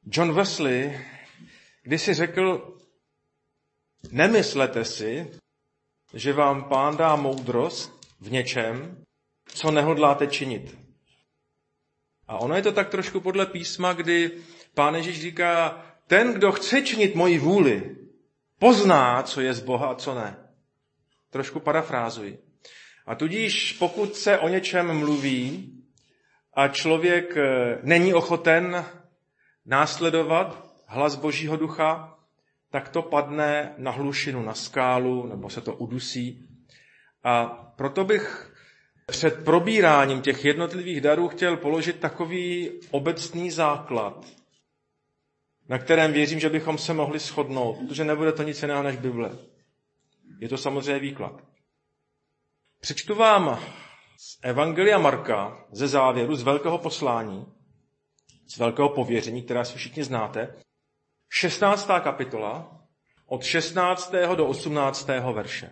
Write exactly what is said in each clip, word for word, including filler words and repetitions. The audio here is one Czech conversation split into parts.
John Wesley kdysi řekl, nemyslete si, že vám Pán dá moudrost v něčem, co nehodláte činit. A ono je to tak trošku podle písma, kdy Pán Ježíš říká, ten, kdo chce činit moji vůli, pozná, co je z Boha a co ne. Trošku parafrázuji. A tudíž, pokud se o něčem mluví a člověk není ochoten následovat hlas Božího ducha, tak to padne na hlušinu, na skálu, nebo se to udusí. A proto bych před probíráním těch jednotlivých darů chtěl položit takový obecný základ, na kterém věřím, že bychom se mohli shodnout, protože nebude to nic jiného než Bible. Je to samozřejmě výklad. Přečtu vám z Evangelia Marka, ze závěru, z velkého poslání, z velkého pověření, které si všichni znáte, šestnáctá kapitola, od šestnáctého do osmnáctého verše.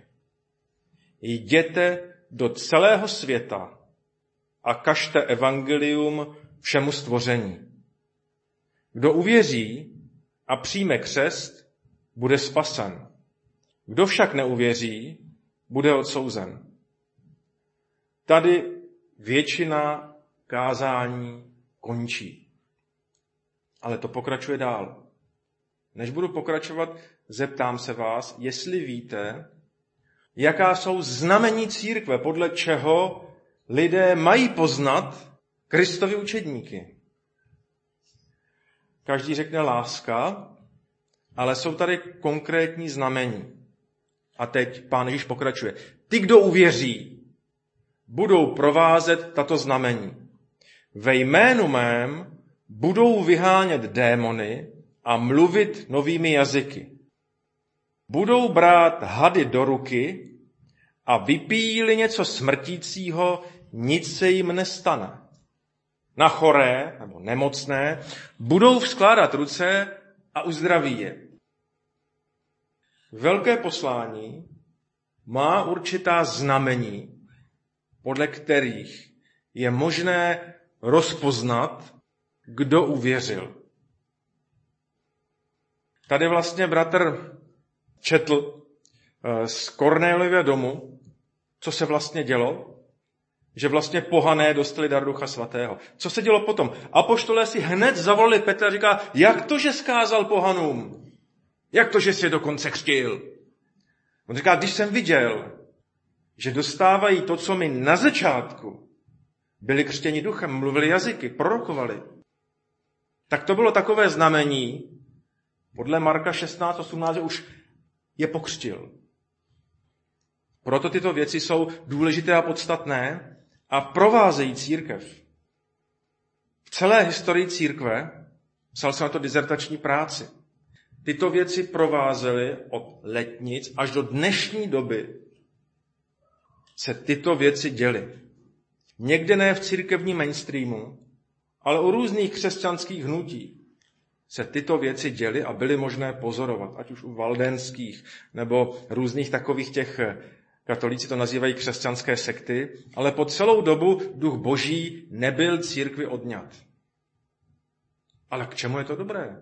Jděte do celého světa a kažte evangelium všemu stvoření. Kdo uvěří a přijme křest, bude spasen. Kdo však neuvěří, bude odsouzen. Tady většina kázání končí. Ale to pokračuje dál. Než budu pokračovat, zeptám se vás, jestli víte, jaká jsou znamení církve, podle čeho lidé mají poznat Kristovy učedníky. Každý řekne láska, ale jsou tady konkrétní znamení. A teď Pán Ježíš pokračuje. Ty, kdo uvěří, budou provázet tato znamení. Ve jménu mém budou vyhánět démony a mluvit novými jazyky. Budou brát hady do ruky a vypíjí-li něco smrtícího, nic se jim nestane. Na choré nebo nemocné budou vzkládat ruce a uzdraví je. Velké poslání má určitá znamení, podle kterých je možné rozpoznat, kdo uvěřil. Tady vlastně bratr četl z Kornéliova domu, co se vlastně dělo, že vlastně pohané dostali dar Ducha Svatého. Co se dělo potom? Apoštolé si hned zavolali Petra a říká, jak to, že zkázal pohanům? Jak to, že si je dokonce křtil? On říká, když jsem viděl, že dostávají to, co mi na začátku byli křtěni duchem, mluvili jazyky, prorokovali, tak to bylo takové znamení, podle Marka šestnáct osmnáct, že už je pokřtil. Proto tyto věci jsou důležité a podstatné a provázejí církev. V celé historii církve, psal jsem na to dizertační práci, tyto věci provázely od letnic až do dnešní doby se tyto věci děly. Někde ne v církevním mainstreamu, ale u různých křesťanských hnutí se tyto věci děly a byly možné pozorovat, ať už u valdenských nebo různých takových těch, katolíci to nazývají křesťanské sekty, ale po celou dobu duch Boží nebyl církvi odňat. Ale k čemu je to dobré?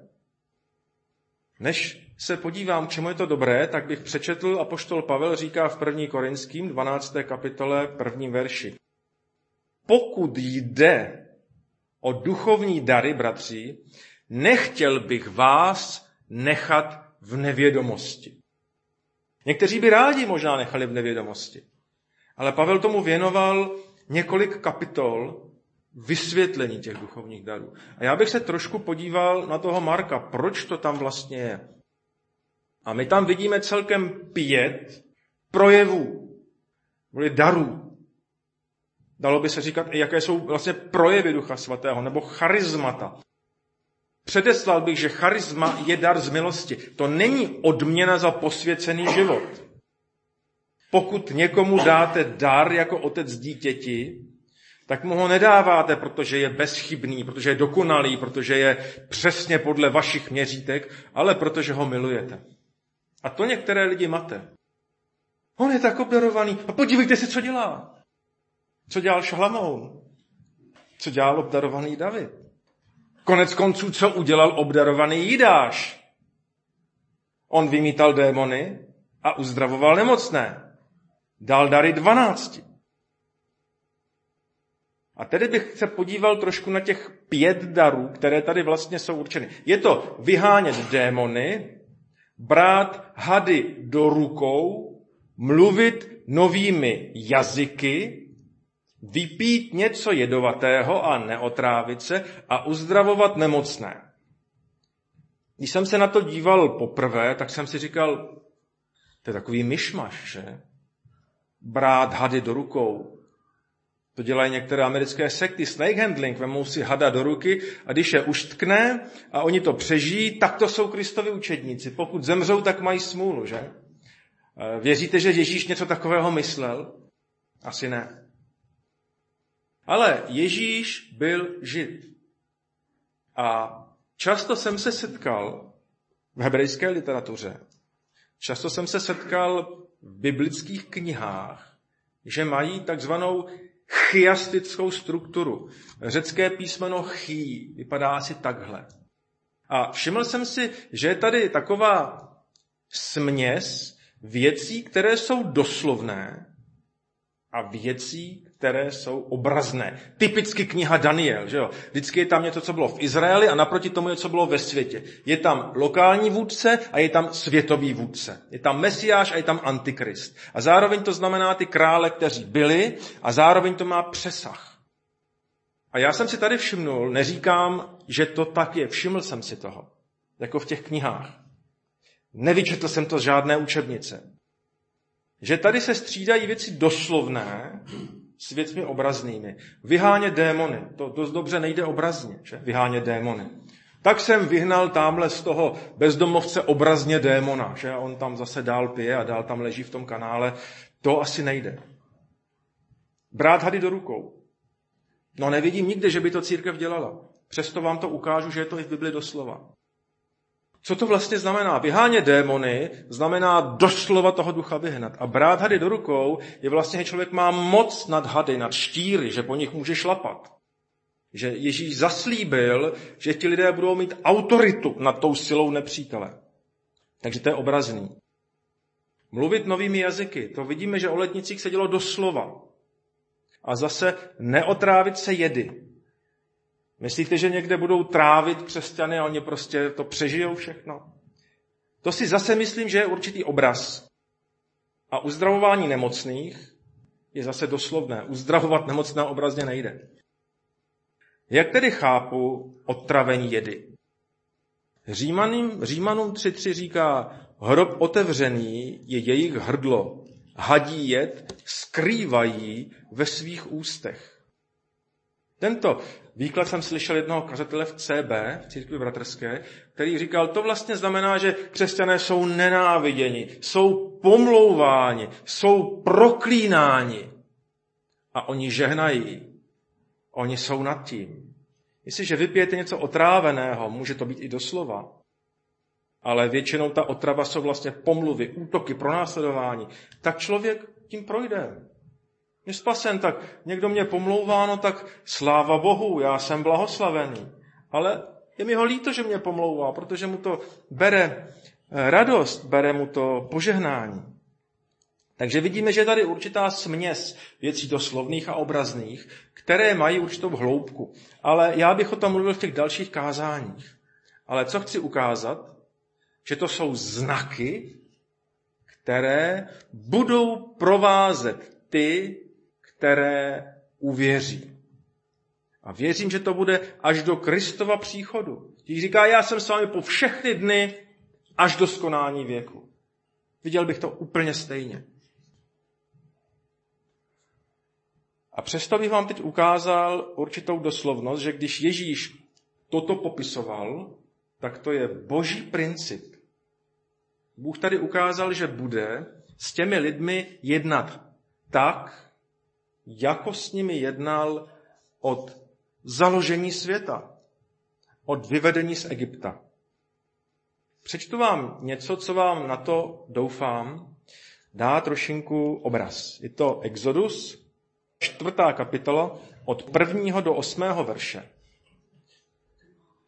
Než se podívám, k čemu je to dobré, tak bych přečetl, apoštol Pavel říká v první Korinským dvanácté kapitole prvním verši. Pokud jde o duchovní dary, bratři, nechtěl bych vás nechat v nevědomosti. Někteří by rádi možná nechali v nevědomosti, ale Pavel tomu věnoval několik kapitol vysvětlení těch duchovních darů. A já bych se trošku podíval na toho Marka, proč to tam vlastně je. A my tam vidíme celkem pět projevů, byly darů. Dalo by se říkat, jaké jsou vlastně projevy Ducha Svatého, nebo charizmata. Předeslal bych, že charisma je dar z milosti. To není odměna za posvěcený život. Pokud někomu dáte dar jako otec dítěti, tak mu ho nedáváte, protože je bezchybný, protože je dokonalý, protože je přesně podle vašich měřítek, ale protože ho milujete. A to některé lidi mate. On je tak obdarovaný. A podívejte se, co dělá. Co dělal Šalamoun? Co dělal obdarovaný David? Konec konců, co udělal obdarovaný Jidáš? On vymítal démony a uzdravoval nemocné. Dal dary dvanácti. A tedy bych se podíval trošku na těch pět darů, které tady vlastně jsou určeny. Je to vyhánět démony, brát hady do rukou, mluvit novými jazyky, vypít něco jedovatého a neotrávit se a uzdravovat nemocné. Když jsem se na to díval poprvé, tak jsem si říkal, to je takový myšmaš, že? Brát hady do rukou. To dělají některé americké sekty, snake handling, vemou si hada do ruky a když je uštkne a oni to přežijí, tak to jsou Kristovi učedníci. Pokud zemřou, tak mají smůlu, že? Věříte, že Ježíš něco takového myslel? Asi ne. Ale Ježíš byl Žid. A často jsem se setkal v hebrejské literatuře, často jsem se setkal v biblických knihách, že mají takzvanou chiastickou strukturu. Řecké písmeno chý vypadá asi takhle. A všiml jsem si, že je tady taková směs věcí, které jsou doslovné a věcí, které jsou obrazné. Typicky kniha Daniel, že jo? Vždycky je tam něco, co bylo v Izraeli a naproti tomu něco bylo ve světě. Je tam lokální vůdce a je tam světový vůdce. Je tam Mesiáš a je tam Antikrist. A zároveň to znamená ty krále, kteří byli, a zároveň to má přesah. A já jsem si tady všimnul, neříkám, že to tak je, všiml jsem si toho, jako v těch knihách. Nevyčetl jsem to z žádné učebnice. Že tady se střídají věci doslovné s věcmi obraznými. Vyhánět démony, to dost dobře nejde obrazně, že? Vyhánět démony. Tak jsem vyhnal tamhle z toho bezdomovce obrazně démona, že? On tam zase dál pije a dál tam leží v tom kanále. To asi nejde. Brát hady do rukou. No nevidím nikde, že by to církev dělala. Přesto vám to ukážu, že je to i v Bibli doslova. Co to vlastně znamená? Vyhánět démony znamená doslova toho ducha vyhnat. A brát hady do rukou je vlastně, že člověk má moc nad hady, nad štíry, že po nich může šlapat. Že Ježíš zaslíbil, že ti lidé budou mít autoritu nad tou silou nepřítele. Takže to je obrazný. Mluvit novými jazyky, to vidíme, že o letnicích se dělo doslova. A zase neotrávit se jedy. Myslíte, že někde budou trávit křesťany a oni prostě to přežijou všechno? To si zase myslím, že je určitý obraz. A uzdravování nemocných je zase doslovné. Uzdravovat nemocné obrazně nejde. Jak tedy chápu otravení jedy? Římanům, Římanům tři tři říká, hrob otevřený je jejich hrdlo. Hadí jed skrývají ve svých ústech. Tento výklad jsem slyšel jednoho kazatele v C B, v církvi bratrské, který říkal, to vlastně znamená, že křesťané jsou nenáviděni, jsou pomlouváni, jsou proklínáni a oni žehnají. Oni jsou nad tím. Jestliže vypijete něco otráveného, může to být i doslova, ale většinou ta otrava jsou vlastně pomluvy, útoky, pronásledování, tak člověk tím projde. Je spasen, tak někdo mě pomlouvá, no tak sláva Bohu, já jsem blahoslavený. Ale je mi ho líto, že mě pomlouvá, protože mu to bere radost, bere mu to požehnání. Takže vidíme, že je tady určitá směs věcí doslovných a obrazných, které mají určitou hloubku. Ale já bych o tom mluvil v těch dalších kázáních. Ale co chci ukázat, že to jsou znaky, které budou provázet ty, které uvěří. A věřím, že to bude až do Kristova příchodu. Když říká, já jsem s vámi po všechny dny až do skonání věku. Viděl bych to úplně stejně. A přesto bych vám teď ukázal určitou doslovnost, že když Ježíš toto popisoval, tak to je boží princip. Bůh tady ukázal, že bude s těmi lidmi jednat tak, jako s nimi jednal od založení světa, od vyvedení z Egypta. Přečtu vám něco, co vám na to, doufám, dá trošinku obraz. Je to Exodus, čtvrtá kapitola, od prvního do osmého verše.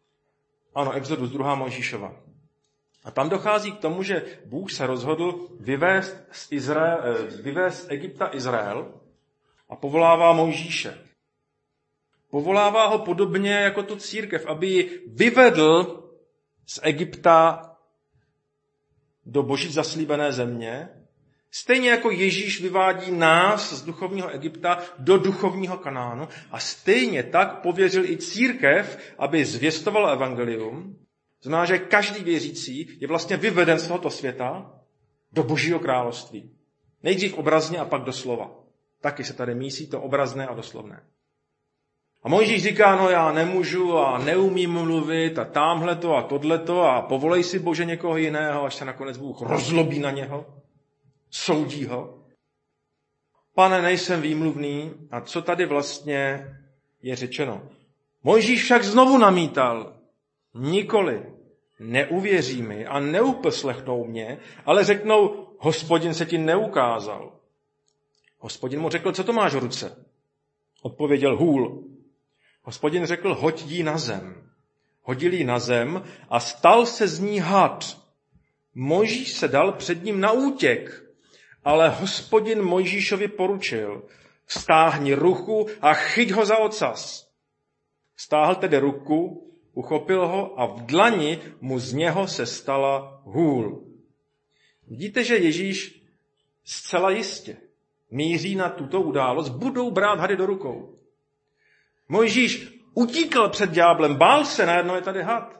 Ano, Exodus, druhá Mojžíšova. A tam dochází k tomu, že Bůh se rozhodl vyvést z, Izrael, vyvést z Egypta Izrael a povolává Mojžíše. Povolává ho podobně jako tu církev, aby ji vyvedl z Egypta do boží zaslíbené země, stejně jako Ježíš vyvádí nás z duchovního Egypta do duchovního Kanánu a stejně tak pověřil i církev, aby zvěstovala evangelium. Znamená, že každý věřící je vlastně vyveden z tohoto světa do božího království. Nejdřív obrazně a pak doslova. Taky se tady mísí to obrazné a doslovné. A Mojžíš říká, no já nemůžu a neumím mluvit a támhleto a tohleto a povolej si Bože někoho jiného, až se nakonec Bůh rozlobí na něho, soudí ho. Pane, nejsem výmluvný. A co tady vlastně je řečeno? Mojžíš však znovu namítal, nikoli, neuvěří mi a neuposlechnou mě, ale řeknou, Hospodin se ti neukázal. Hospodin mu řekl, co to máš v ruce? Odpověděl, hůl. Hospodin řekl, hoď jí na zem. Hodil jí na zem a stal se z ní had. Mojžíš se dal před ním na útěk, ale Hospodin Mojžíšovi poručil, vztáhni ruku a chyť ho za ocas. Vztáhl tedy ruku, uchopil ho a v dlani mu z něho se stala hůl. Vidíte, že Ježíš zcela jistě míří na tuto událost, budou brát hady do rukou. Mojžíš utíkal před ďáblem, bál se, najednou je tady had.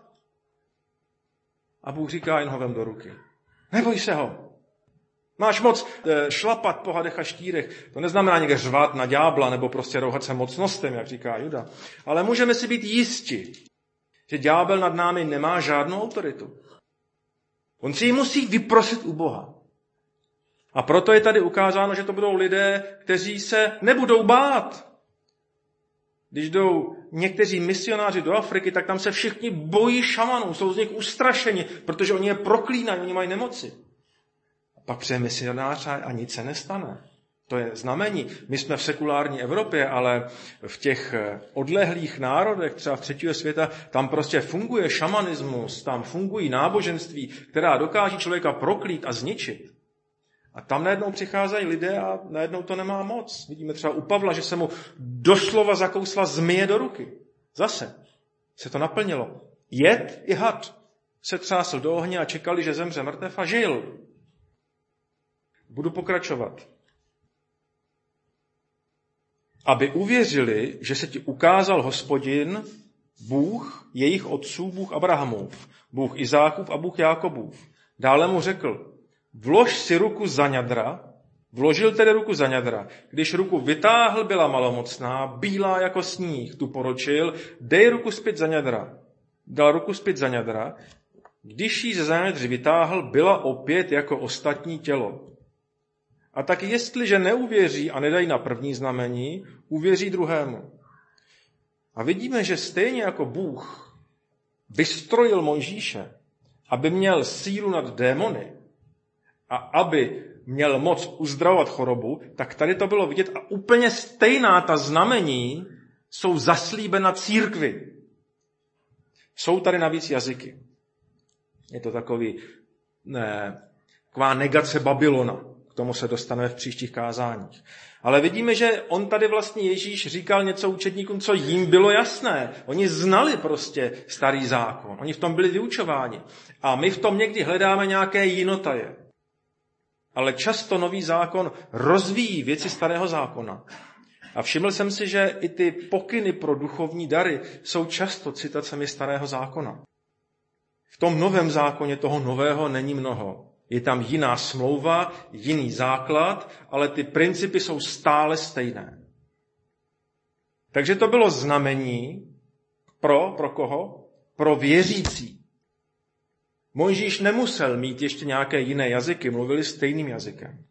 A Bůh říká, jen ho vem do ruky. Neboj se ho. Máš moc e, šlapat po hadech a štírech. To neznamená někde řvát na ďábla nebo prostě rouhat se mocnostem, jak říká Juda. Ale můžeme si být jisti, že ďábel nad námi nemá žádnou autoritu. On si ji musí vyprosit u Boha. A proto je tady ukázáno, že to budou lidé, kteří se nebudou bát. Když jdou někteří misionáři do Afriky, tak tam se všichni bojí šamanů, jsou z nich ustrašeni, protože oni je proklínají, oni mají nemoci. A pak přijde misionář a nic se nestane. To je znamení. My jsme v sekulární Evropě, ale v těch odlehlých národech, třeba v třetího světa, tam prostě funguje šamanismus, tam fungují náboženství, která dokáží člověka proklít a zničit. A tam najednou přicházejí lidé a najednou to nemá moc. Vidíme třeba u Pavla, že se mu doslova zakousla zmije do ruky. Zase se to naplnilo. Jed i had se třásl do ohně a čekali, že zemře mrtev a žil. Budu pokračovat. Aby uvěřili, že se ti ukázal Hospodin, Bůh jejich otců, Bůh Abrahamův, Bůh Izákův a Bůh Jákobův. Dále mu řekl, vlož si ruku za ňadra, vložil tedy ruku za ňadra. Když ruku vytáhl, byla malomocná, bílá jako sníh, tu poročil, dej ruku zpět za ňadra. Dal ruku zpět za ňadra. Když ji ze zaňadři vytáhl, byla opět jako ostatní tělo. A tak jestliže neuvěří a nedají na první znamení, uvěří druhému. A vidíme, že stejně jako Bůh vystrojil Mojžíše, aby měl sílu nad démony a aby měl moc uzdravovat chorobu, tak tady to bylo vidět a úplně stejná ta znamení jsou zaslíbena církvi. Jsou tady navíc jazyky. Je to takový, ne, taková negace Babylona. K tomu se dostaneme v příštích kázáních. Ale vidíme, že on tady vlastně Ježíš říkal něco učedníkům, co jim bylo jasné. Oni znali prostě starý zákon. Oni v tom byli vyučováni. A my v tom někdy hledáme nějaké jinotaje. Ale často nový zákon rozvíjí věci starého zákona. A všiml jsem si, že i ty pokyny pro duchovní dary jsou často citacemi starého zákona. V tom novém zákoně toho nového není mnoho. Je tam jiná smlouva, jiný základ, ale ty principy jsou stále stejné. Takže to bylo znamení pro, pro koho? Pro věřící. Mojžíš nemusel mít ještě nějaké jiné jazyky, mluvili stejným jazykem.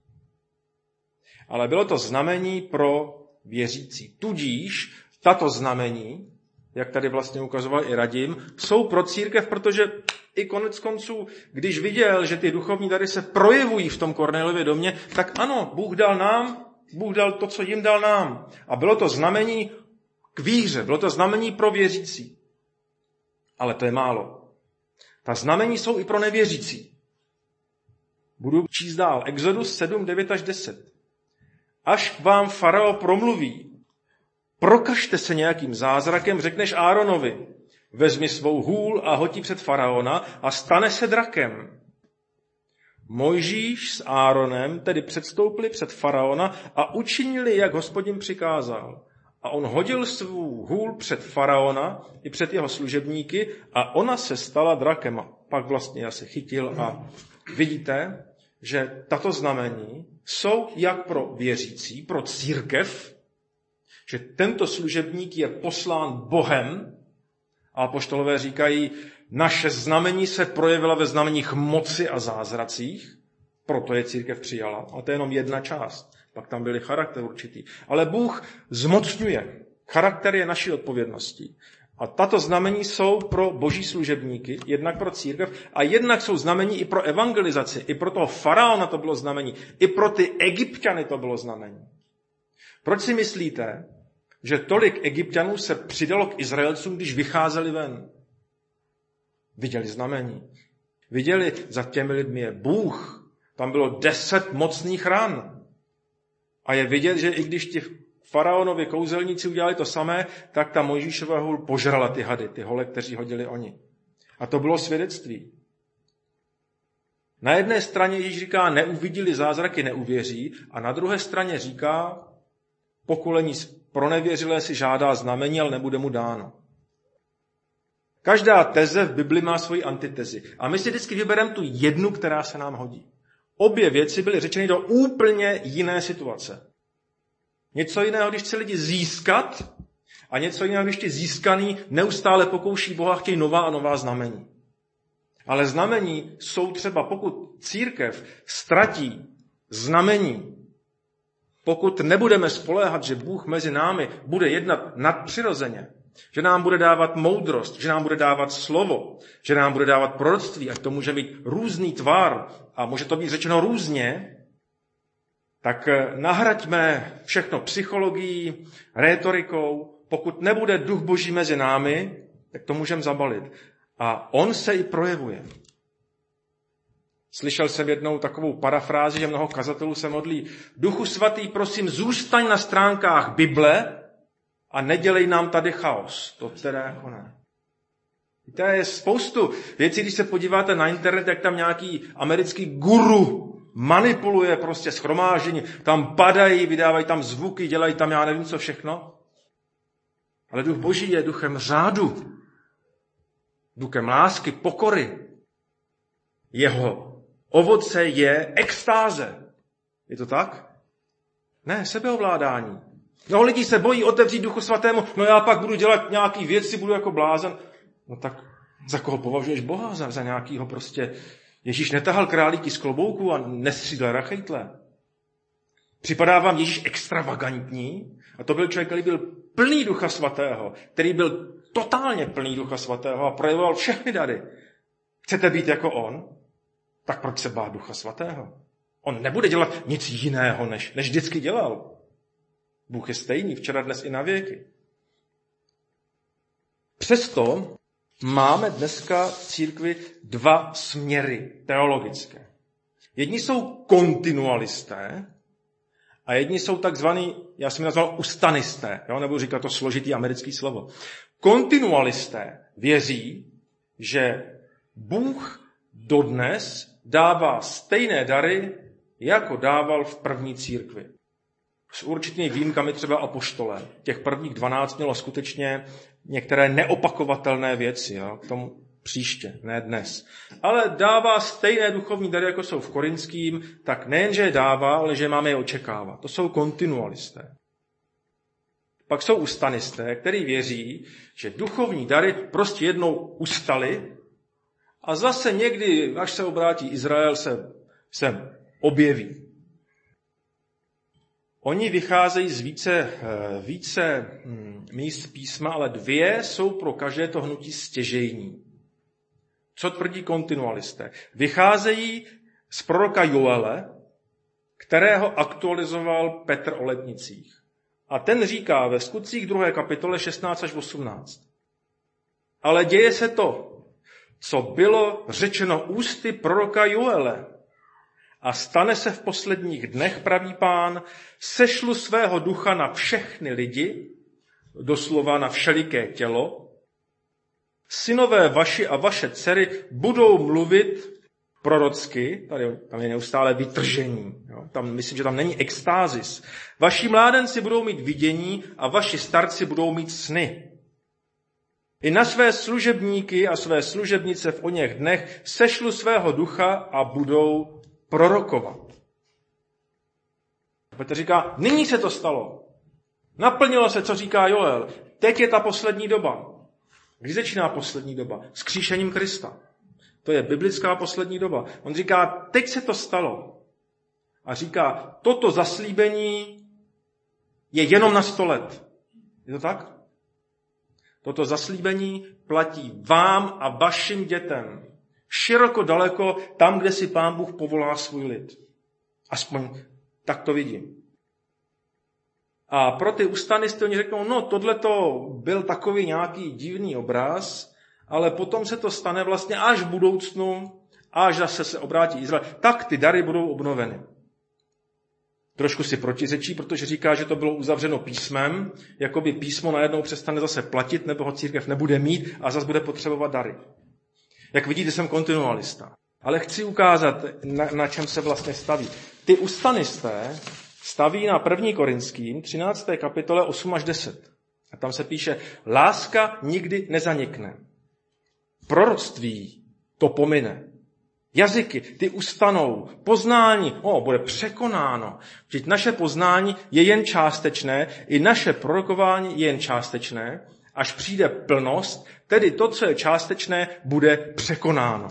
Ale bylo to znamení pro věřící. Tudíž tato znamení, jak tady vlastně ukazoval i Radim, jsou pro církev, protože i konec konců, když viděl, že ty duchovní dary se projevují v tom Kornéliově domě, tak ano, Bůh dal nám, Bůh dal to, co jim dal nám. A bylo to znamení k víře, bylo to znamení pro věřící. Ale to je málo. Ta znamení jsou i pro nevěřící. Budu číst dál. Exodus sedm, devět až deset. Až k vám farao promluví, prokažte se nějakým zázrakem, řekneš Áronovi, vezmi svou hůl a hoti před faraona a stane se drakem. Mojžíš s Áronem tedy předstoupili před faraona a učinili, jak Hospodin přikázal. A on hodil svou hůl před faraona i před jeho služebníky a ona se stala drakem. A pak vlastně já se chytil a vidíte, že tato znamení jsou jak pro věřící, pro církev, že tento služebník je poslán Bohem a apoštolové říkají, naše znamení se projevila ve znameních moci a zázracích, proto je církev přijala. A to je jenom jedna část. Pak tam byly charakter určitý. Ale Bůh zmocňuje. Charakter je naší odpovědností. A tato znamení jsou pro boží služebníky, jednak pro církev, a jednak jsou znamení i pro evangelizaci. I pro toho faraona to bylo znamení. I pro ty Egypťany to bylo znamení. Proč si myslíte, že tolik Egypťanů se přidalo k Izraelcům, když vycházeli ven? Viděli znamení. Viděli, za těmi lidmi je Bůh. Tam bylo deset mocných ran. A je vidět, že i když ti faraonovi kouzelníci udělali to samé, tak ta Mojžíšova hůl požrala ty hady, ty hole, kteří hodili oni. A to bylo svědectví. Na jedné straně Ježíš říká, neuvidili zázraky, neuvěří, a na druhé straně říká, pokolení pronevěřilé si žádá znamení, ale nebude mu dáno. Každá teze v Bibli má svoji antitezi. A my si vždycky vybereme tu jednu, která se nám hodí. Obě věci byly řečeny do úplně jiné situace. Něco jiného, když chce lidi získat, a něco jiného, když ti získaný neustále pokouší Boha, chtějí nová a nová znamení. Ale znamení jsou třeba, pokud církev ztratí znamení, pokud nebudeme spoléhat, že Bůh mezi námi bude jednat nadpřirozeně, že nám bude dávat moudrost, že nám bude dávat slovo, že nám bude dávat proroctví, ať to může být různý tvar a může to být řečeno různě, tak nahraďme všechno psychologií, rétorikou. Pokud nebude duch Boží mezi námi, tak to můžeme zabalit. A on se i projevuje. Slyšel jsem jednou takovou parafrázi, že mnoho kazatelů se modlí. Duchu svatý, prosím, zůstaň na stránkách Bible a nedělej nám tady chaos. To teda jako ne. To je spoustu věcí, když se podíváte na internet, jak tam nějaký americký guru manipuluje prostě shromáždění. Tam padají, vydávají tam zvuky, dělají tam já nevím co všechno. Ale duch Boží je duchem řádu. Duchem lásky, pokory. Jeho ovoce je extáze. Je to tak? Ne, sebeovládání. Mnoho lidí se bojí otevřít Duchu Svatému, no já pak budu dělat nějaký věci, budu jako blázen. No tak za koho považuješ Boha? Za, za nějakýho prostě... Ježíš netahal králíky z klobouku a nestřídal rachejtle. Připadá vám Ježíš extravagantní? A to byl člověk, který byl plný Ducha Svatého, který byl totálně plný Ducha Svatého a projevoval všechny dary. Chcete být jako on? Tak proč se bát Ducha Svatého? On nebude dělat nic jiného, než, než vždycky dělal. Bůh je stejný, včera, dnes i na věky. Přesto máme dneska v církvi dva směry teologické. Jedni jsou kontinualisté a jedni jsou takzvaný, já jsem je nazval ustanisté, jo? Nebudu říkat to složitý americký slovo. Kontinualisté věří, že Bůh dodnes dává stejné dary, jako dával v první církvi. S určitými výjimkami třeba apoštolé. Těch prvních dvanáct mělo skutečně některé neopakovatelné věci. Jo? K tomu příště, ne dnes. Ale dává stejné duchovní dary, jako jsou v Korinským, tak nejenže je dává, ale že máme je očekávat. To jsou kontinualisté. Pak jsou ustanisté, kteří věří, že duchovní dary prostě jednou ustaly a zase někdy, až se obrátí Izrael, se, se objeví. Oni vycházejí z více, více míst písma, ale dvě jsou pro každé to hnutí stěžejní. Co tvrdí kontinualisté? Vycházejí z proroka Joele, kterého aktualizoval Petr o letnicích. A ten říká ve Skutcích druhé kapitole šestnáct až osmnáct. Ale děje se to, co bylo řečeno ústy proroka Joele. A stane se v posledních dnech, praví Pán, sešlu svého ducha na všechny lidi, doslova na všeliké tělo. Synové vaši a vaše dcery budou mluvit prorocky, tady tam je neustále vytržení, jo? Tam, myslím, že tam není extázis. Vaši mládenci budou mít vidění a vaši starci budou mít sny. I na své služebníky a své služebnice v oněch dnech sešlu svého ducha a budou prorokovat. Petr říká, nyní se to stalo. Naplnilo se, co říká Joel. Teď je ta poslední doba. Kdy začíná poslední doba? S kříšením Krista. To je biblická poslední doba. On říká, teď se to stalo. A říká, toto zaslíbení je jenom na sto let. Je to tak? Toto zaslíbení platí vám a vašim dětem. Široko daleko tam, kde si Pán Bůh povolá svůj lid. Aspoň tak to vidím. A pro ty ustanisty oni řeknou, no tohleto byl takový nějaký divný obraz, ale potom se to stane vlastně až v budoucnu, až zase se obrátí Izrael, tak ty dary budou obnoveny. Trošku si protiřečí, protože říká, že to bylo uzavřeno písmem, jako by písmo najednou přestane zase platit, nebo ho církev nebude mít a zase bude potřebovat dary. Jak vidíte, jsem kontinualista. Ale chci ukázat, na, na čem se vlastně staví. Ty ustanisté staví na první Korinským, třinácté kapitole osm až deset. A tam se píše, láska nikdy nezanikne. Proroctví to pomine. Jazyky, ty ustanou. Poznání, o, bude překonáno. Vždyť naše poznání je jen částečné, i naše prorokování je jen částečné. Až přijde plnost, tedy to, co je částečné, bude překonáno.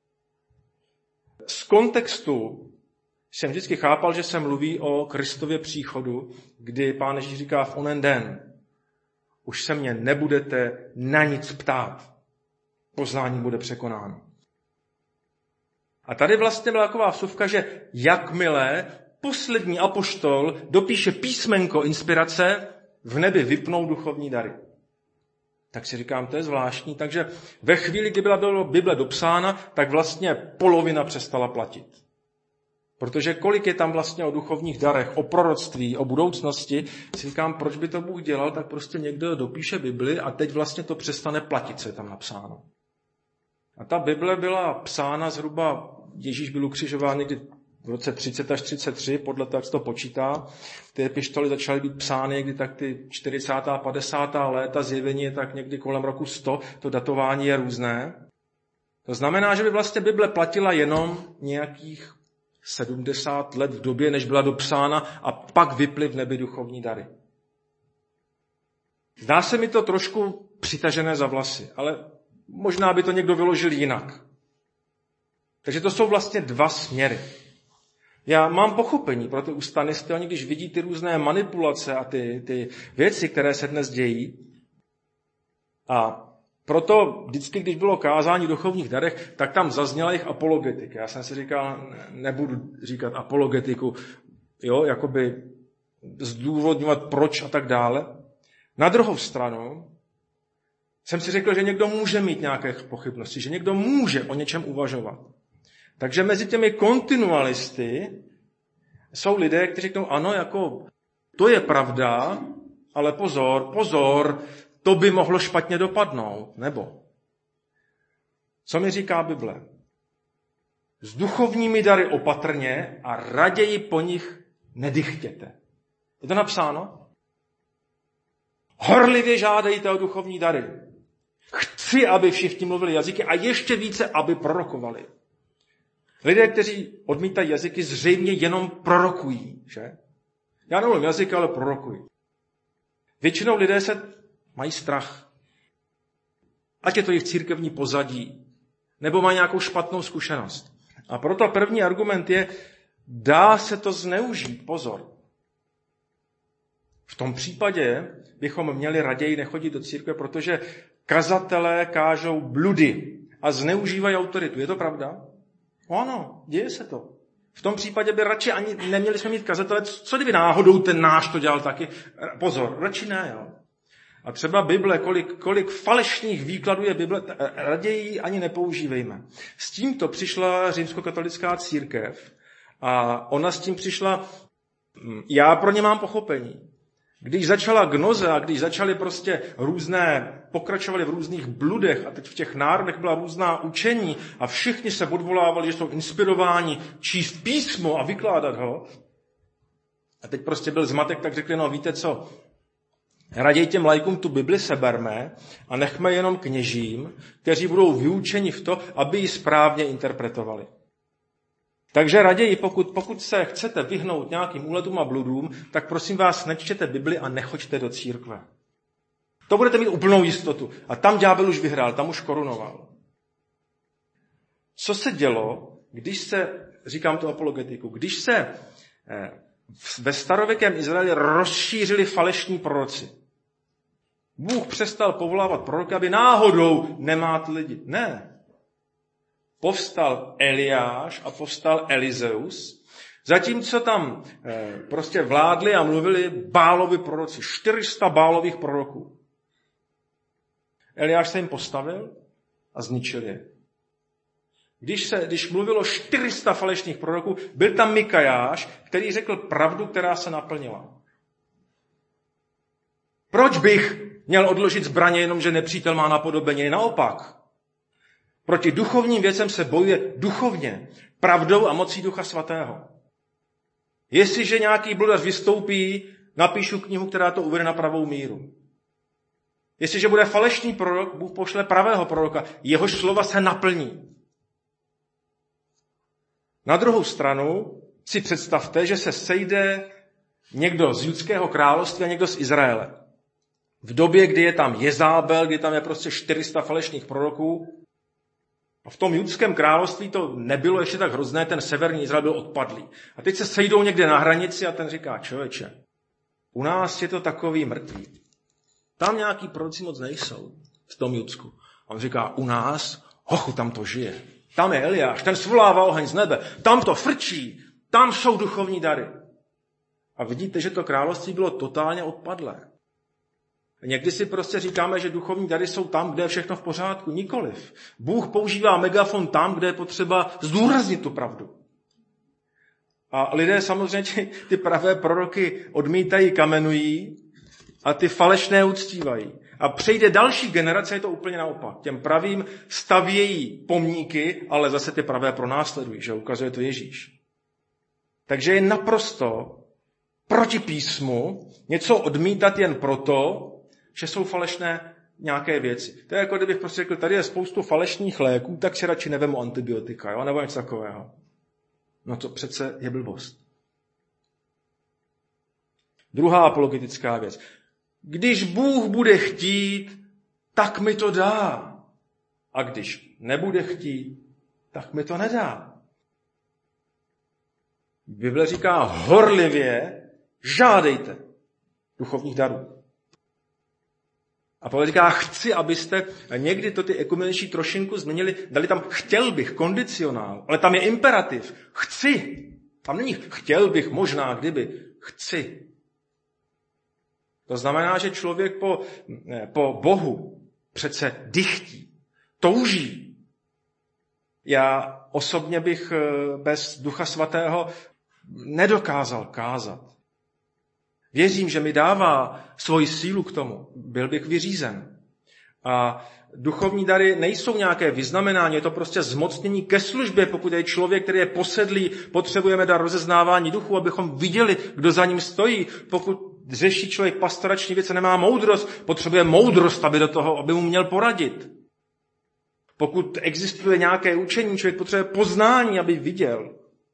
Z kontextu jsem vždycky chápal, že se mluví o Kristově příchodu, kdy Pán Ježíš říká v onen den, už se mě nebudete na nic ptát. Poznání bude překonáno. A tady vlastně byla taková vsuvka, že jakmile poslední apoštol dopíše písmenko inspirace, v nebi vypnou duchovní dary. Tak si říkám, to je zvláštní. Takže ve chvíli, kdy byla Bible dopsána, tak vlastně polovina přestala platit. Protože kolik je tam vlastně o duchovních darech, o proroctví, o budoucnosti, si říkám, proč by to Bůh dělal, tak prostě někdo dopíše Bibli a teď vlastně to přestane platit, co je tam napsáno. A ta Bible byla psána zhruba, Ježíš byl ukřižován někdy v roce třicet až třicet tři, podle toho, jak se to počítá. Ty epištoly začaly být psány někdy tak ty čtyřicátá, padesátá léta, zjevení je tak někdy kolem roku sto, to datování je různé. To znamená, že by vlastně Bible platila jenom nějakých sedmdesát let v době, než byla dopsána a pak vyply v nebi duchovní dary. Zdá se mi to trošku přitažené za vlasy, ale možná by to někdo vyložil jinak. Takže to jsou vlastně dva směry. Já mám pochopení pro ty ustanisty, oni když vidí ty různé manipulace a ty, ty věci, které se dnes dějí. A proto vždycky, když bylo kázání o duchovních darech, tak tam zazněla jejich apologetika. Já jsem si říkal, nebudu říkat apologetiku, jo, jakoby zdůvodňovat proč a tak dále. Na druhou stranu jsem si řekl, že někdo může mít nějaké pochybnosti, že někdo může o něčem uvažovat. Takže mezi těmi kontinualisty jsou lidé, kteří řeknou, ano, jako to je pravda, ale pozor, pozor, to by mohlo špatně dopadnout. Nebo, co mi říká Bible? S duchovními dary opatrně a raději po nich nedychtěte. Je to napsáno? Horlivě žádejte o duchovní dary. Chci, aby všichni mluvili jazyky a ještě více, aby prorokovali. Lidé, kteří odmítají jazyky, zřejmě jenom prorokují, že? Já nemluvím jazyky, ale prorokují. Většinou lidé se mají strach. Ať je to jejich církevní pozadí, nebo mají nějakou špatnou zkušenost. A proto první argument je, dá se to zneužít, pozor. V tom případě bychom měli raději nechodit do církve, protože kazatelé kážou bludy a zneužívají autoritu. Je to pravda? Ano, děje se to. V tom případě by radši ani neměli jsme mít kazatele, co kdyby náhodou ten náš to dělal taky. Pozor, radši ne, jo. A třeba Bible, kolik, kolik falešných výkladů je Bible, raději ji ani nepoužívejme. S tímto přišla římskokatolická církev a ona s tím přišla, já pro ně mám pochopení. Když začala gnoze a když začaly prostě různé, pokračovali v různých bludech a teď v těch národech byla různá učení a všichni se odvolávali, že jsou inspirováni číst písmo a vykládat ho. A teď prostě byl zmatek, tak řekli, no víte co, raději těm laikům tu Bibli seberme a nechme jenom kněžím, kteří budou vyučeni v to, aby ji správně interpretovali. Takže raději, pokud, pokud se chcete vyhnout nějakým úletům a bludům, tak prosím vás, nečtěte Bibli a nechoďte do církve. To budete mít úplnou jistotu. A tam ďábel už vyhrál, tam už korunoval. Co se dělo, když se, říkám to apologetiku, když se ve starověkém Izraeli rozšířili falešní proroci. Bůh přestal povolávat proroky, aby náhodou nemátl lidi. Ne. Povstal Eliáš a povstal Elizeus, zatímco tam eh, prostě vládli a mluvili Bálovi proroci, čtyři sta Bálových proroků. Eliáš se jim postavil a zničil je. Když, se, když mluvilo čtyři sta falešných proroků, byl tam Mikajáš, který řekl pravdu, která se naplnila. Proč bych měl odložit zbraně, jenomže nepřítel má napodobeniny? Naopak. Proti duchovním věcem se bojuje duchovně, pravdou a mocí Ducha Svatého. Jestliže nějaký bludař vystoupí, napíšu knihu, která to uvede na pravou míru. Jestliže bude falešný prorok, Bůh pošle pravého proroka, jehož slova se naplní. Na druhou stranu si představte, že se sejde někdo z judského království a někdo z Izraele. V době, kdy je tam Jezábel, kdy tam je prostě čtyři sta falešných proroků. A v tom judském království to nebylo ještě tak hrozné, ten severní Izrael byl odpadlý. A teď se sejdou někde na hranici a ten říká, člověče, u nás je to takový mrtvý. Tam nějaký proroci moc nejsou v tom Judsku. A on říká, u nás, hochu, tam to žije. Tam je Eliáš, ten svolává oheň z nebe. Tam to frčí, tam jsou duchovní dary. A vidíte, že to království bylo totálně odpadlé. Někdy si prostě říkáme, že duchovní dary jsou tam, kde je všechno v pořádku. Nikoliv. Bůh používá megafon tam, kde je potřeba zdůraznit tu pravdu. A lidé samozřejmě ty, ty pravé proroky odmítají, kamenují a ty falešné uctívají. A přejde další generace, je to úplně naopak. Těm pravým stavějí pomníky, ale zase ty pravé pronásledují, že ukazuje to Ježíš. Takže je naprosto proti písmu něco odmítat jen proto, že jsou falešné nějaké věci. To je jako kdybych prostě řekl, tady je spoustu falešných léků, tak si radši nevemu antibiotika, jo? Nebo něco takového. No to přece je blbost. Druhá apologetická věc. Když Bůh bude chtít, tak mi to dá. A když nebude chtít, tak mi to nedá. Bible říká horlivě, žádejte duchovních darů. A Pavel říká, chci, abyste, někdy to ty ekumenejší trošinku změnili, dali tam chtěl bych, kondicionál, ale tam je imperativ. Chci. Tam není chtěl bych, možná, kdyby. Chci. To znamená, že člověk po, po Bohu přece dychtí, touží. Já osobně bych bez Ducha Svatého nedokázal kázat. Věřím, že mi dává svoji sílu k tomu. Byl bych vyřízen. A duchovní dary nejsou nějaké vyznamenání, je to prostě zmocnění ke službě. Pokud je člověk, který je posedlý, potřebujeme dar rozeznávání duchu, abychom viděli, kdo za ním stojí. Pokud řeší člověk pastorační věc a nemá moudrost, potřebuje moudrost, aby do toho, aby mu měl poradit. Pokud existuje nějaké učení, člověk potřebuje poznání, aby viděl.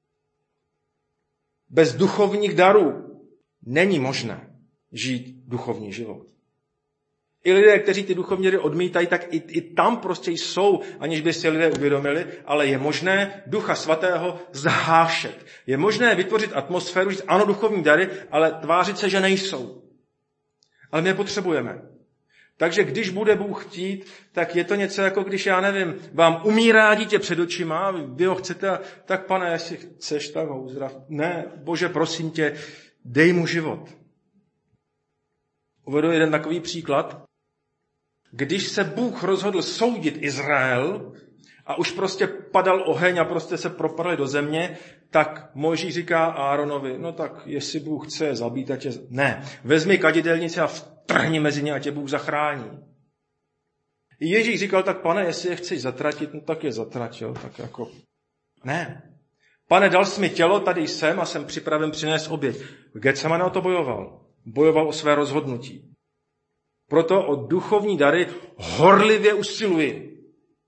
Bez duchovních darů není možné žít duchovní život. I lidé, kteří ty duchovní dary odmítají, tak i, i tam prostě jsou, aniž by si lidé uvědomili, ale je možné Ducha Svatého zhášet. Je možné vytvořit atmosféru, říct ano, duchovní dary, ale tvářit se, že nejsou. Ale my je potřebujeme. Takže když bude Bůh chtít, tak je to něco jako když, já nevím, vám umírá dítě před očima, vy ho chcete, tak pane, jestli chceš, tak ho uzdrav. Ne, Bože, prosím tě, dej mu život. Uvedu jeden takový příklad. Když se Bůh rozhodl soudit Izrael a už prostě padal oheň a prostě se propadali do země, tak Mojžíš říká Áronovi, no tak jestli Bůh chce zabít, a tě... Ne, vezmi kadidelnici a vtrhni mezi ně a tě Bůh zachrání. Ježíš říkal, tak pane, jestli je chceš zatratit, no tak je zatratil, tak jako... Ne. Pane, dal jsi mi tělo, tady jsem a jsem připraven přinést oběť. V Getsemane o to bojoval. Bojoval o své rozhodnutí. Proto o duchovní dary horlivě usiluji.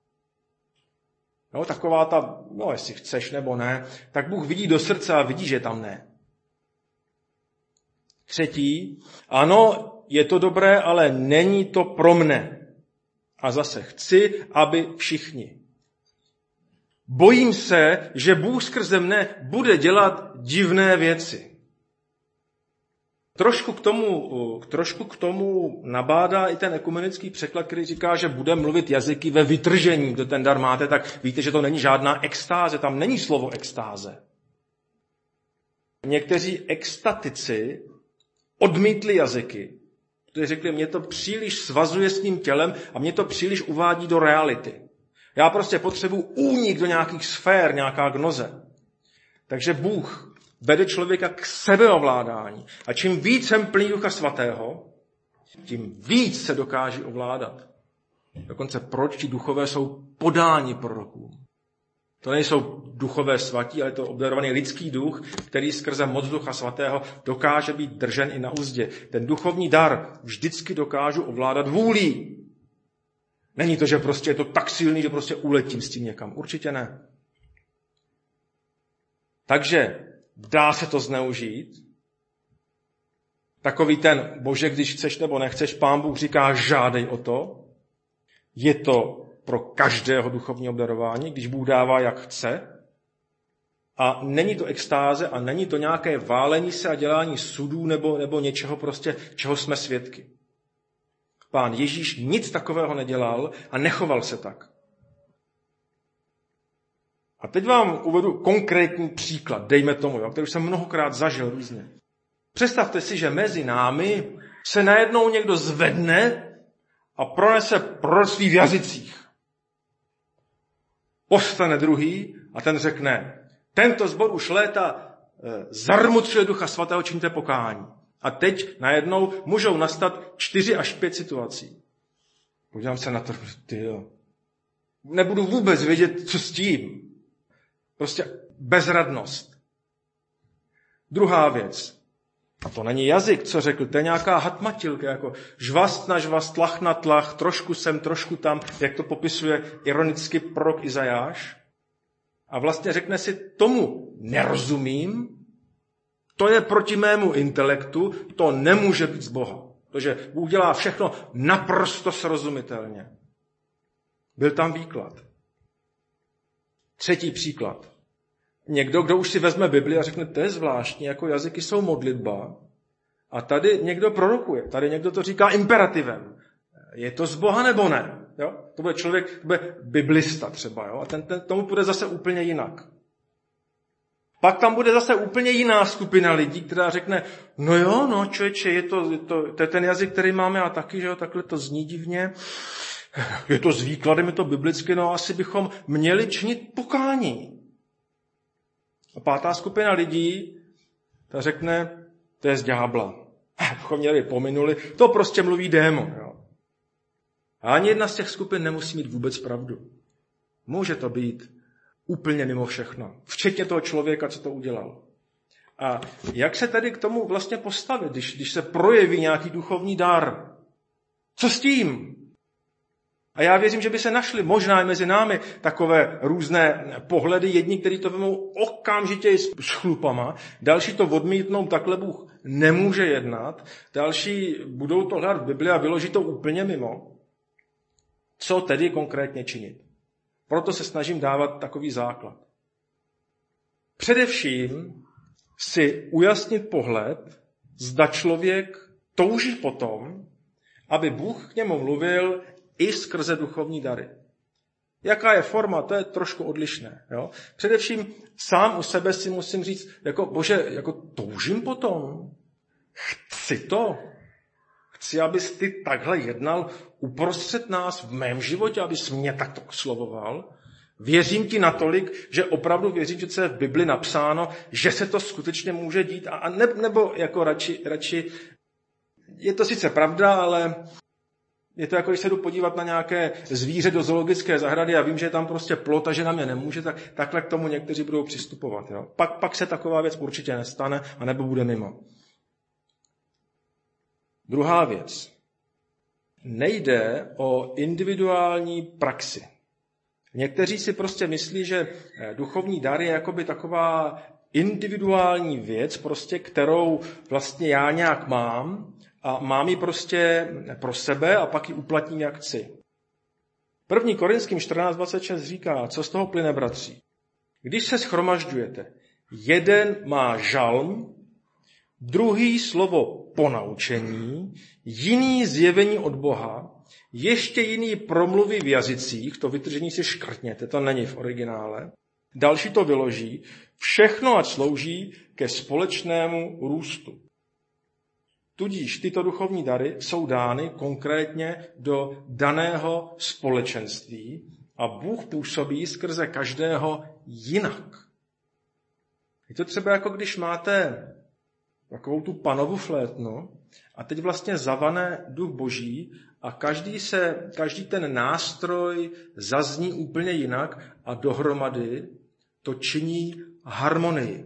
No, taková ta, no jestli chceš nebo ne, tak Bůh vidí do srdce a vidí, že tam ne. Třetí, ano, je to dobré, ale není to pro mne. A zase chci, aby všichni. Bojím se, že Bůh skrze mne bude dělat divné věci. Trošku k tomu, trošku k tomu nabádá i ten ekumenický překlad, který říká, že bude mluvit jazyky ve vytržení. Kdo ten dar máte, tak víte, že to není žádná extáze, tam není slovo extáze. Někteří extatici odmítli jazyky, protože řekli, mě to příliš svazuje s tím tělem a mě to příliš uvádí do reality. Já prostě potřebuji únik do nějakých sfér, nějaká gnoze. Takže Bůh vede člověka k sebeovládání. A čím víc jsem plný Ducha Svatého, tím víc se dokáže ovládat. Dokonce proč ti duchové jsou podáni prorokům. To nejsou duchové svatí, ale je to obdarovaný lidský duch, který skrze moc Ducha Svatého dokáže být držen i na uzdě. Ten duchovní dar vždycky dokážu ovládat vůlí. Není to, že prostě je to tak silný, že prostě uletím s tím někam. Určitě ne. Takže dá se to zneužít. Takový ten, Bože, když chceš nebo nechceš, Pán Bůh říká, žádej o to. Je to pro každého duchovní obdarování, když Bůh dává, jak chce. A není to extáze a není to nějaké válení se a dělání sudů nebo, nebo něčeho prostě, čeho jsme svědky. Pán Ježíš nic takového nedělal a nechoval se tak. A teď vám uvedu konkrétní příklad, dejme tomu, jo, který už jsem mnohokrát zažil různě. Představte si, že mezi námi se najednou někdo zvedne a pronese proroctví v jazycích. Povstane druhý a ten řekne, tento sbor už léta e, zarmucuje Ducha Svatého, čiňte pokání. A teď najednou můžou nastat čtyři až pět situací. Podívám se na to, tyjo. Nebudu vůbec vědět, co s tím. Prostě bezradnost. Druhá věc. A to není jazyk, co řekl, to je nějaká hatmatilka, jako žvast na žvast, tlach na tlach, trošku sem, trošku tam, jak to popisuje ironicky prorok Izajáš. A vlastně řekne si, tomu nerozumím, to je proti mému intelektu, to nemůže být z Boha. Protože Bůh dělá všechno naprosto srozumitelně. Byl tam výklad. Třetí příklad. Někdo, kdo už si vezme Bibli a řekne, to je zvláštní, jako jazyky jsou modlitba. A tady někdo prorokuje, tady někdo to říká imperativem. Je to z Boha nebo ne? Jo? To bude člověk, to bude biblista třeba. Jo? A ten, ten, tomu bude zase úplně jinak. Pak tam bude zase úplně jiná skupina lidí, která řekne, no jo, no člověče, je to, je to, to je ten jazyk, který máme a taky, že jo, takhle to zní divně. Je to s výkladem, je to biblicky, no asi bychom měli činit pokání. A pátá skupina lidí, ta řekne, to je z ďábla. Bychom měli pominuli, to prostě mluví démon. Jo. A ani jedna z těch skupin nemusí mít vůbec pravdu. Může to být úplně mimo všechno. Včetně toho člověka, co to udělal. A jak se tedy k tomu vlastně postavit, když, když se projeví nějaký duchovní dar? Co s tím? A já věřím, že by se našli možná i mezi námi takové různé pohledy. Jedni, kteří to vemou okamžitě s chlupama, další to odmítnou, takhle Bůh nemůže jednat, další budou to hledat v Bibli a vyloží to úplně mimo. Co tedy konkrétně činit? Proto se snažím dávat takový základ. Především si ujasnit pohled, zda člověk touží potom, aby Bůh k němu mluvil i skrze duchovní dary. Jaká je forma, to je trošku odlišné. Jo? Především sám u sebe si musím říct, jako Bože, jako toužím potom. Chci to. Chci, abys ty takhle jednal uprostřed nás v mém životě, abys mě takto oslovoval. Věřím ti natolik, že opravdu věřím, že co je v Bibli napsáno, že se to skutečně může dít. A ne, nebo jako radši, radši, je to sice pravda, ale je to jako, když se jdu podívat na nějaké zvíře do zoologické zahrady a vím, že je tam prostě plot a že na mě nemůže, tak takhle k tomu někteří budou přistupovat. Jo? Pak, pak se taková věc určitě nestane, anebo bude mimo. Druhá věc. Nejde o individuální praxi. Někteří si prostě myslí, že duchovní dar je jakoby taková individuální věc, prostě, kterou vlastně já nějak mám a mám ji prostě pro sebe a pak ji uplatním, jak chci. První Korinským čtrnáct dvacet šest říká, co z toho plyne, bratři. Když se shromažďujete, jeden má žalm, druhý slovo ponaučení, jiný zjevení od Boha, ještě jiný promluvy v jazycích, to vytržení si škrtněte, to není v originále, další to vyloží, všechno ať slouží ke společnému růstu. Tudíž tyto duchovní dary jsou dány konkrétně do daného společenství a Bůh působí skrze každého jinak. Je to třeba jako když máte takovou tu panovu flétnu a teď vlastně zavane duch Boží a každý, se, každý ten nástroj zazní úplně jinak a dohromady to činí harmonii.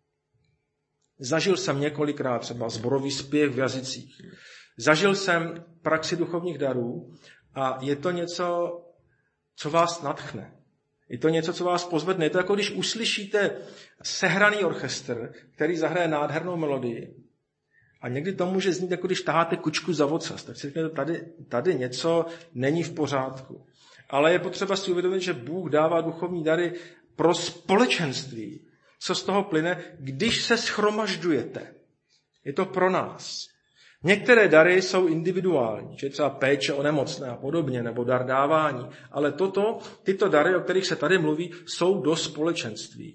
Zažil jsem několikrát třeba sborový zpěv v jazycích. Zažil jsem praxi duchovních darů a je to něco, co vás nadchne. Je to něco, co vás pozvedne. Je to jako když uslyšíte sehraný orchestr, který zahraje nádhernou melodii a někdy to může znít, jako když taháte kučku za ocas. Tak si řeknete, tady, tady něco není v pořádku. Ale je potřeba si uvědomit, že Bůh dává duchovní dary pro společenství. Co z toho plyne, když se shromažďujete. Je to pro nás. Některé dary jsou individuální, že třeba péče o nemocné a podobně, nebo dar dávání. Ale toto, tyto dary, o kterých se tady mluví, jsou do společenství.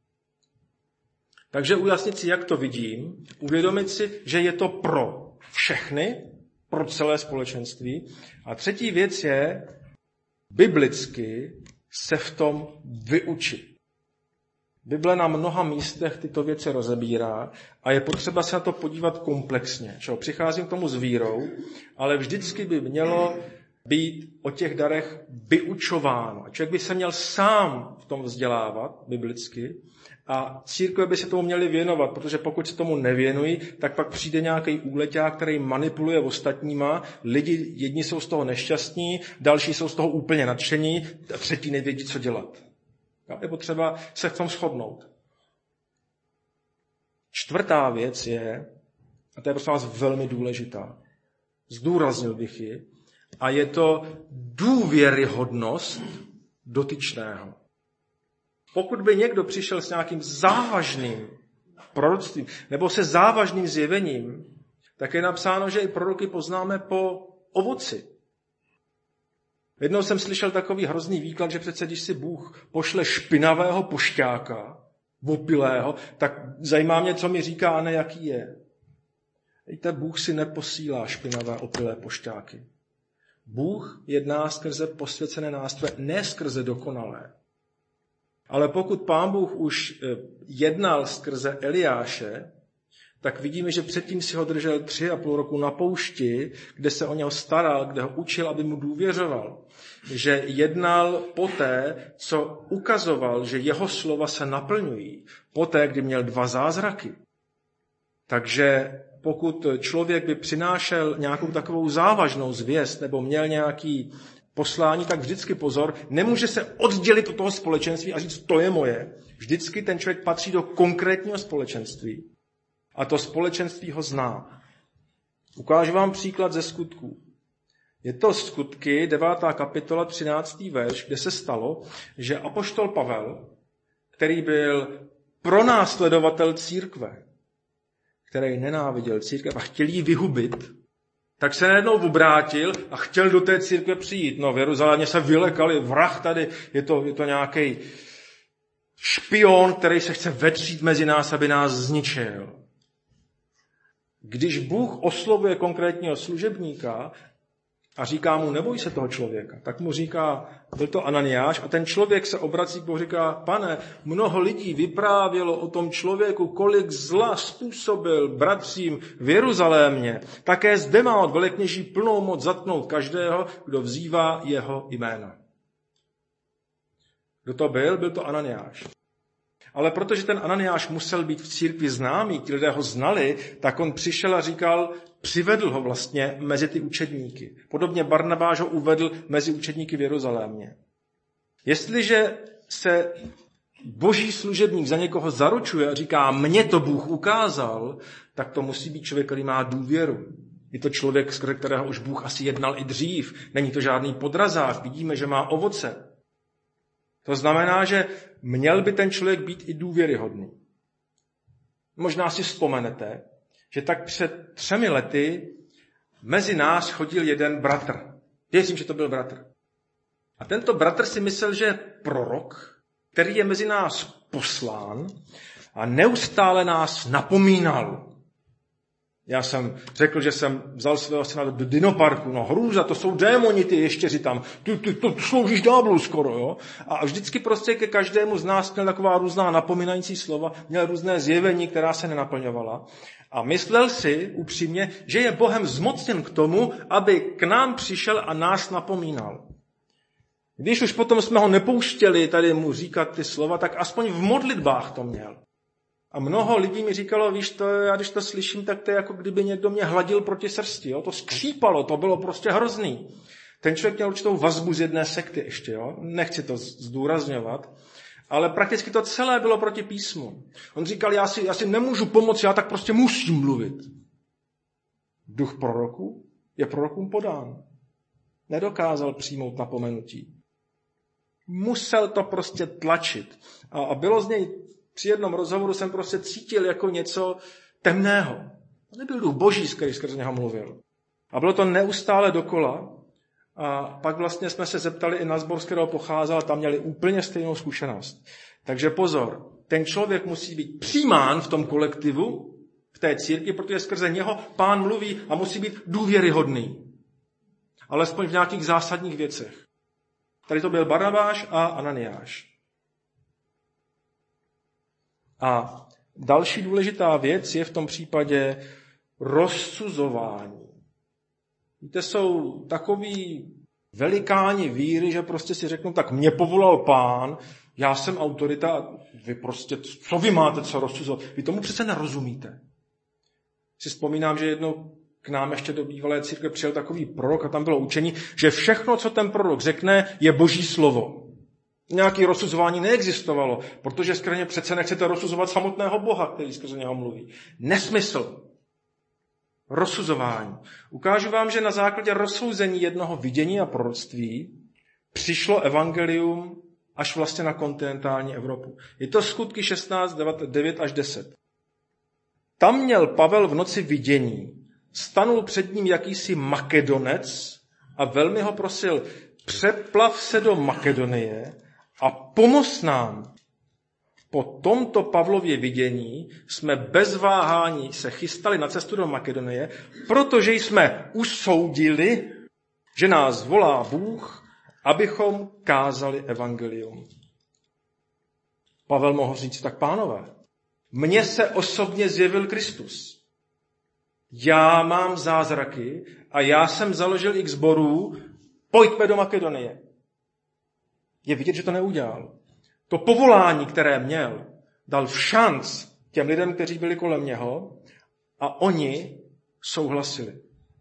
Takže ujasnit si, jak to vidím, uvědomit si, že je to pro všechny, pro celé společenství. A třetí věc je biblicky se v tom vyučit. Bible na mnoha místech tyto věci rozebírá a je potřeba se na to podívat komplexně. Čo? Přicházím k tomu s vírou, ale vždycky by mělo být o těch darech vyučováno. Člověk by se měl sám v tom vzdělávat biblicky a církve by se tomu měly věnovat, protože pokud se tomu nevěnují, tak pak přijde nějaký úleťák, který manipuluje ostatníma. Lidi, jedni jsou z toho nešťastní, další jsou z toho úplně nadšení a třetí nevědí, co dělat. Je potřeba se v tom shodnout. Čtvrtá věc je, a to je prostě vás velmi důležitá, zdůraznil bych ji, a je to důvěryhodnost dotyčného. Pokud by někdo přišel s nějakým závažným proroctvím nebo se závažným zjevením, tak je napsáno, že i proroky poznáme po ovoci. Jednou jsem slyšel takový hrozný výklad, že přece, když si Bůh pošle špinavého pošťáka, opilého, tak zajímá mě, co mi říká, a ne jaký je. Víte, Bůh si neposílá špinavé opilé pošťáky. Bůh jedná skrze posvěcené nástroje, ne skrze dokonalé. Ale pokud Pán Bůh už jednal skrze Eliáše, tak vidíme, že předtím si ho držel tři a půl roku na poušti, kde se o něho staral, kde ho učil, aby mu důvěřoval. Že jednal poté, co ukazoval, že jeho slova se naplňují. Poté, kdy měl dva zázraky. Takže pokud člověk by přinášel nějakou takovou závažnou zvěst nebo měl nějaký poslání, tak vždycky pozor, nemůže se oddělit od toho společenství a říct, to je moje. Vždycky ten člověk patří do konkrétního společenství. A to společenství ho zná. Ukážu vám příklad ze Skutků. Je to Skutky, devátá kapitola, třináctý verš, kde se stalo, že apoštol Pavel, který byl pronásledovatel církve, který nenáviděl církev a chtěl ji vyhubit, tak se najednou obrátil a chtěl do té církve přijít. No, v Jeruzalémě se vylekali, vrah tady, je to, je to nějaký špion, který se chce vetřít mezi nás, aby nás zničil. když Bůh oslovuje konkrétního služebníka a říká mu, neboj se toho člověka, tak mu říká, byl to Ananiáš, a ten člověk se obrací k Bohu, říká, pane, mnoho lidí vyprávělo o tom člověku, kolik zla způsobil bratřím v Jeruzalémě. Také zde má od velekněží plnou moc zatknout každého, kdo vzývá jeho jméno. Kdo to byl? Byl to Ananiáš. Ale protože ten Ananiáš musel být v církvi známý, ti lidé ho znali, tak on přišel a říkal, přivedl ho vlastně mezi ty učedníky. Podobně Barnabáš ho uvedl mezi učedníky v Jeruzalémě. Jestliže se boží služebník za někoho zaručuje a říká, mně to Bůh ukázal, tak to musí být člověk, který má důvěru. Je to člověk, skrze kterého už Bůh asi jednal i dřív. Není to žádný podrazák, vidíme, že má ovoce. To znamená, že měl by ten člověk být i důvěryhodný. Možná si vzpomenete, že tak před třemi lety mezi nás chodil jeden bratr. Věřím, že to byl bratr. A tento bratr si myslel, že je prorok, který je mezi nás poslán a neustále nás napomínal. Já jsem řekl, že jsem vzal svého syna do dinoparku. No hrůza, to jsou démoni, ty ještěři tam. Ty, ty to sloužíš ďáblu skoro, jo? A vždycky prostě ke každému z nás měl taková různá napomínající slova, měl různé zjevení, která se nenaplňovala. A myslel si upřímně, že je Bohem zmocněn k tomu, aby k nám přišel a nás napomínal. Když už potom jsme ho nepouštěli tady mu říkat ty slova, tak aspoň v modlitbách to měl. A mnoho lidí mi říkalo, víš, to, já když to slyším, tak to je jako kdyby někdo mě hladil proti srsti. Jo? To skřípalo, to bylo prostě hrozný. Ten člověk měl určitou vazbu z jedné sekty ještě, jo? Nechci to zdůrazňovat, ale prakticky to celé bylo proti písmu. On říkal, já si, já si nemůžu pomoci, já tak prostě musím mluvit. Duch proroku je prorokům podán. Nedokázal přijmout napomenutí. Musel to prostě tlačit. A, a bylo z něj při jednom rozhovoru jsem prostě cítil jako něco temného. To nebyl duch boží, který skrze něho mluvil. A bylo to neustále dokola. A pak vlastně jsme se zeptali i na sbor, z kterého pocházel, a tam měli úplně stejnou zkušenost. Takže pozor, ten člověk musí být přijímán v tom kolektivu, v té církvi, protože skrze něho Pán mluví a musí být důvěryhodný. Alespoň v nějakých zásadních věcech. Tady to byl Barnabáš a Ananiáš. A další důležitá věc je v tom případě rozsuzování. Víte, jsou takový velikáni víry, že prostě si řeknou, tak mě povolal Pán, já jsem autorita, vy prostě, co vy máte co rozsuzovat? Vy tomu přece nerozumíte. Si vzpomínám, že jednou k nám ještě do bývalé církve přijel takový prorok a tam bylo učení, že všechno, co ten prorok řekne, je boží slovo. Nějaké rozsuzování neexistovalo, protože skrze ně přece nechcete rozsuzovat samotného Boha, který skrze něho mluví. Nesmysl. Rozsuzování. Ukážu vám, že na základě rozsouzení jednoho vidění a proroctví přišlo evangelium až vlastně na kontinentální Evropu. Je to Skutky šestnáct, devět až deset. Tam měl Pavel v noci vidění. Stanul před ním jakýsi Makedonec a velmi ho prosil, přeplav se do Makedonie a pomoz nám. Po tomto Pavlově vidění jsme bez váhání se chystali na cestu do Makedonie, protože jsme usoudili, že nás volá Bůh, abychom kázali evangelium. Pavel mohl říct, tak pánové, mně se osobně zjevil Kristus. Já mám zázraky a já jsem založil x sborů, pojďme do Makedonie. Je vidět, že to neudělal. To povolání, které měl, dal v šanc těm lidem, kteří byli kolem něho, a oni souhlasili.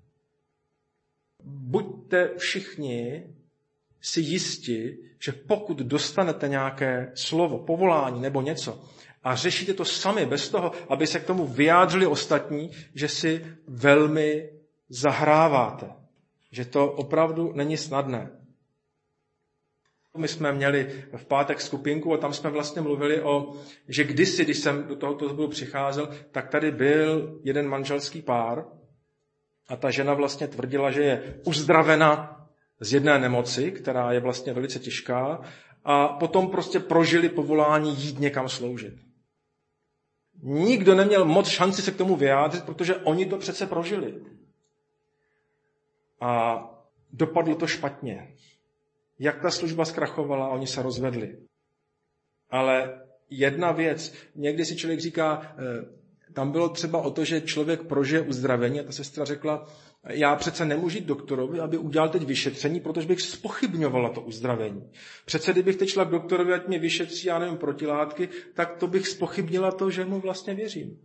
Buďte všichni si jisti, že pokud dostanete nějaké slovo, povolání nebo něco a řešíte to sami bez toho, aby se k tomu vyjádřili ostatní, že si velmi zahráváte. Že to opravdu není snadné. My jsme měli v pátek skupinku a tam jsme vlastně mluvili o, že kdysi, když jsem do tohoto sboru přicházel, tak tady byl jeden manželský pár a ta žena vlastně tvrdila, že je uzdravena z jedné nemoci, která je vlastně velice těžká, a potom prostě prožili povolání jít někam sloužit. Nikdo neměl moc šanci se k tomu vyjádřit, protože oni to přece prožili. A dopadlo to špatně. Jak ta služba zkrachovala, oni se rozvedli. Ale jedna věc, někdy si člověk říká, tam bylo třeba o to, že člověk prožije uzdravení a ta sestra řekla, já přece nemůžu jít doktorovi, aby udělal teď vyšetření, protože bych zpochybňovala to uzdravení. Přece kdybych teď šla k doktorovi, ať mě vyšetří, já nevím, protilátky, tak to bych zpochybnila to, že mu vlastně věřím.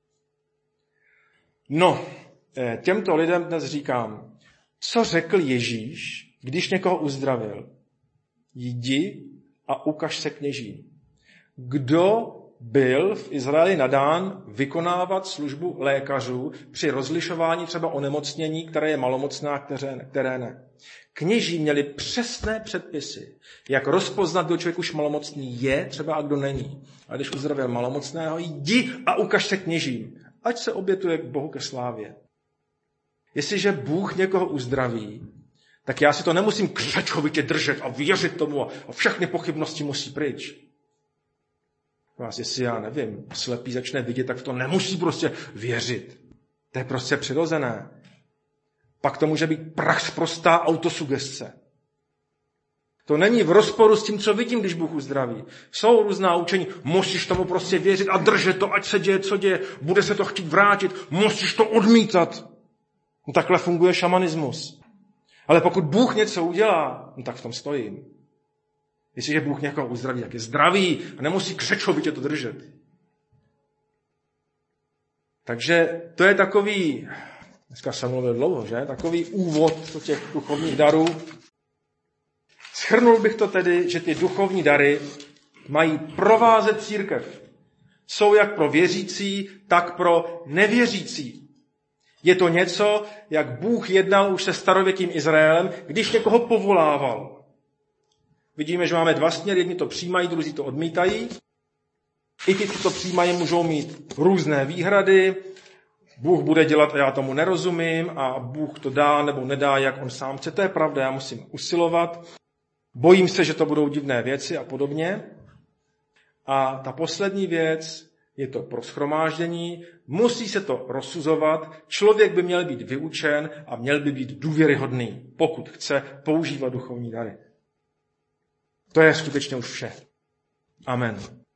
No, těmto lidem dnes říkám, co řekl Ježíš, když někoho uzdravil? Jdi a ukaž se kněžím. Kdo byl v Izraeli nadán vykonávat službu lékařů při rozlišování třeba onemocnění, které je malomocné a které ne. Kněží měli přesné předpisy, jak rozpoznat, kdo člověk už malomocný je, třeba a kdo není. A když uzdravil malomocného, jdi a ukaž se kněžím, ať se obětuje k Bohu ke slávě. Jestliže Bůh někoho uzdraví, tak já si to nemusím křečovitě držet a věřit tomu a všechny pochybnosti musí pryč. Vás, jestli já nevím, slepý začne vidět, tak v to nemusí prostě věřit. To je prostě přirozené. Pak to může být prachsprostá autosugestce. To není v rozporu s tím, co vidím, když Bůh uzdraví. Jsou různá učení, musíš tomu prostě věřit a držet to, ať se děje, co děje, bude se to chtít vrátit, musíš to odmítat. No, takhle funguje šamanismus. Ale pokud Bůh něco udělá, no, tak v tom stojím. Jestliže Bůh někoho uzdraví, tak je zdravý a nemusí křečovitě to držet. Takže to je takový, dneska jsem mluvil dlouho, že? Takový úvod do těch duchovních darů. Shrnul bych to tedy, že ty duchovní dary mají provázet církev. Jsou jak pro věřící, tak pro nevěřící. Je to něco, jak Bůh jednal už se starověkým Izraelem, když někoho povolával. Vidíme, že máme dva směry, jedni to přijímají, druzí to odmítají. I ti, co to přijímají, můžou mít různé výhrady. Bůh bude dělat a já tomu nerozumím a Bůh to dá nebo nedá, jak on sám chce. To je pravda, já musím usilovat. Bojím se, že to budou divné věci a podobně. A ta poslední věc je to pro shromáždění. Musí se to rozsuzovat. Člověk by měl být vyučen a měl by být důvěryhodný, pokud chce používat duchovní dary. To je skutečně už vše. Amen.